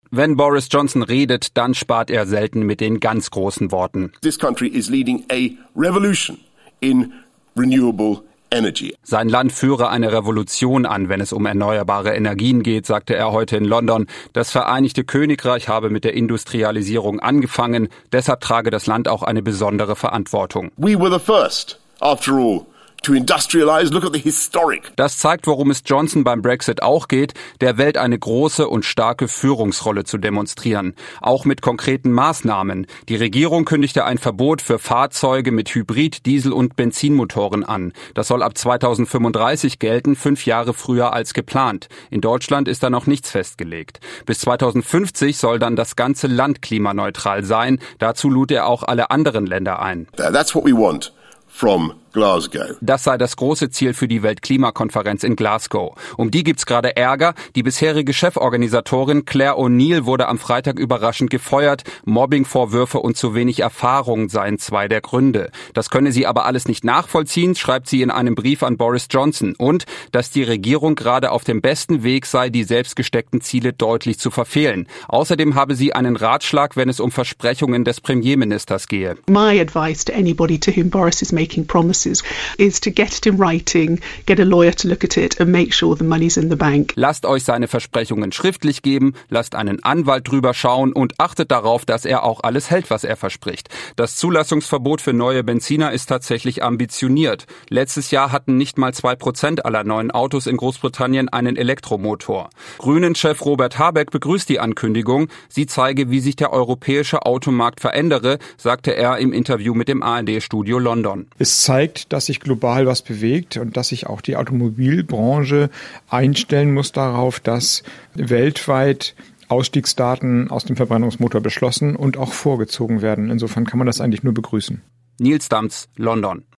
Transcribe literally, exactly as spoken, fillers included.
Wenn Boris Johnson redet, dann spart er selten mit den ganz großen Worten. This country is leading a revolution in renewable energy. Sein Land führe eine Revolution an, wenn es um erneuerbare Energien geht, sagte er heute in London. Das Vereinigte Königreich habe mit der Industrialisierung angefangen, deshalb trage das Land auch eine besondere Verantwortung. We were the first, after all, to industrialize. Look at the historic. Das zeigt, worum es Johnson beim Brexit auch geht, der Welt eine große und starke Führungsrolle zu demonstrieren. Auch mit konkreten Maßnahmen. Die Regierung kündigte ein Verbot für Fahrzeuge mit Hybrid-, Diesel- und Benzinmotoren an. Das soll ab zweitausendfünfunddreißig gelten, fünf Jahre früher als geplant. In Deutschland ist da noch nichts festgelegt. Bis zweitausendfünfzig soll dann das ganze Land klimaneutral sein. Dazu lud er auch alle anderen Länder ein. That's what we want from Glasgow. Das sei das große Ziel für die Weltklimakonferenz in Glasgow. Um die gibt's gerade Ärger. Die bisherige Cheforganisatorin Claire O'Neill wurde am Freitag überraschend gefeuert. Mobbingvorwürfe und zu wenig Erfahrung seien zwei der Gründe. Das könne sie aber alles nicht nachvollziehen, schreibt sie in einem Brief an Boris Johnson. Und, dass die Regierung gerade auf dem besten Weg sei, die selbst gesteckten Ziele deutlich zu verfehlen. Außerdem habe sie einen Ratschlag, wenn es um Versprechungen des Premierministers gehe. My advice to anybody to whom Boris is making promises is to get it in writing, get a lawyer to look at it and make sure the money's in the bank. Lasst euch seine Versprechungen schriftlich geben, lasst einen Anwalt drüber schauen und achtet darauf, dass er auch alles hält, was er verspricht. Das Zulassungsverbot für neue Benziner ist tatsächlich ambitioniert. Letztes Jahr hatten nicht mal zwei Prozent aller neuen Autos in Großbritannien einen Elektromotor. Grünen-Chef Robert Habeck begrüßt die Ankündigung. Sie zeige, wie sich der europäische Automarkt verändere, sagte er im Interview mit dem A R D-Studio London. Es zeigt, dass sich global was bewegt und dass sich auch die Automobilbranche einstellen muss darauf, dass weltweit Ausstiegsdaten aus dem Verbrennungsmotor beschlossen und auch vorgezogen werden. Insofern kann man das eigentlich nur begrüßen. Nils Dams, London.